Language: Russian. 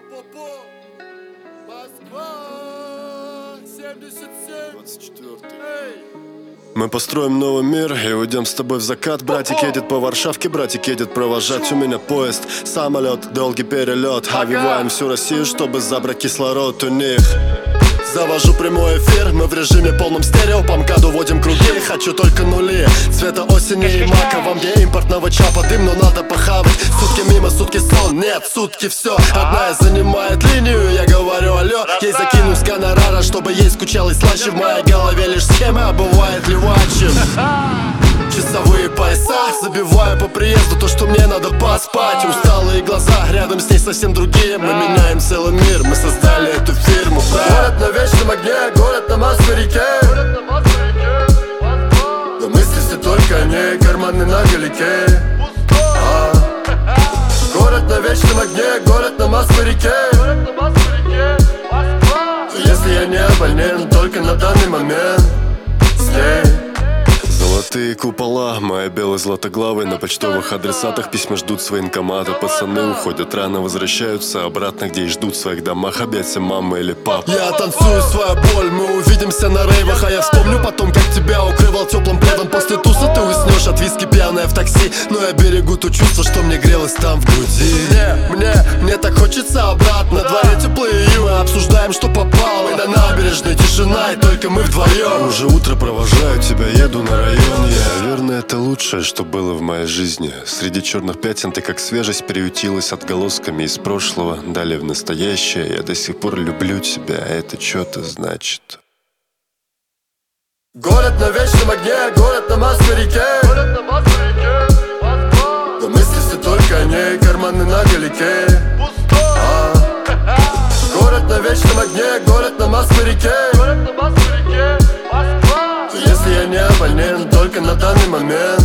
По-по-по, Москва, 77, 24. Мы построим новый мир и уйдем с тобой в закат. Братик едет по Варшавке, братик едет провожать. У меня поезд, самолет, долгий перелет. Обвиваем всю Россию, чтобы забрать кислород у них. Завожу прямой эфир, мы в режиме полном стерео. По МКАДу водим круги, хочу только нули. Цвета осени и мака, во мне импортного чапа дым, но надо похавать. Сутки мимо, сутки сон, нет, сутки все. Одна занимает линию, я говорю алло. Ей закину с гонорара, чтобы ей скучалось слаще. В моей голове лишь схемы, а бывает левачим. Часовые пояса, забиваю по приезду то, что мне надо поспать. Усталые глаза, рядом с ней совсем другие. Мы меняем целый мир, мы создали эту фирму. Город на вечном огне, город на Москве-реке. Но мысли все только о ней, карманы на галике. Город на вечном огне, город на Москве-реке. Если я не больен, только на данный момент с ней. Золотые купола, мои белые златоглавые. На почтовых адресатах письма ждут с военкомата. Пацаны уходят рано, возвращаются обратно, где и ждут в своих домах объятия мамы или папы. Я танцую свою боль, мы увидимся на рейвах. А я вспомню потом, как тебя укрывал теплым пледом. После туса ты уснешь от виски пьяная в такси. Но я берегу то чувство, что мне грелось там в груди. Мне так хочется обратно. На дворе теплые мы обсуждаем, что попало. Мы на набережной, тишина, и только мы вдвоем. Уже утро, провожаю тебя, еду на район. Наверное, это лучшее, что было в моей жизни. Среди черных пятен ты как свежесть приютилась отголосками из прошлого. Далее в настоящее. Я до сих пор люблю тебя, а это что-то значит. Город на вечном огне, город на Москве-реке. Но мысли все только о ней, карманы на галике. Город на вечном огне, город на Москве-реке. Если я не больен, только на данный момент